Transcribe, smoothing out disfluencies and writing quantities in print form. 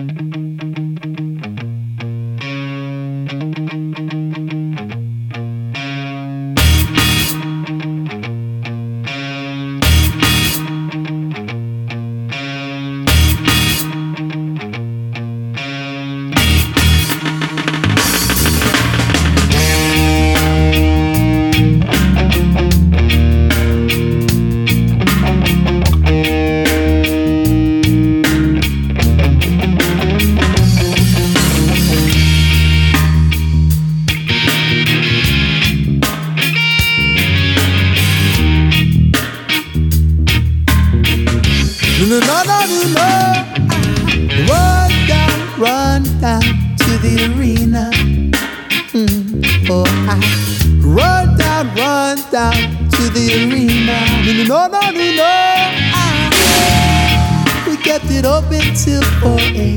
No, no, no, no, no. Run down to the arena. Oh, I run down to the arena. No, no, no, no, no. We kept it open till 4 a.m.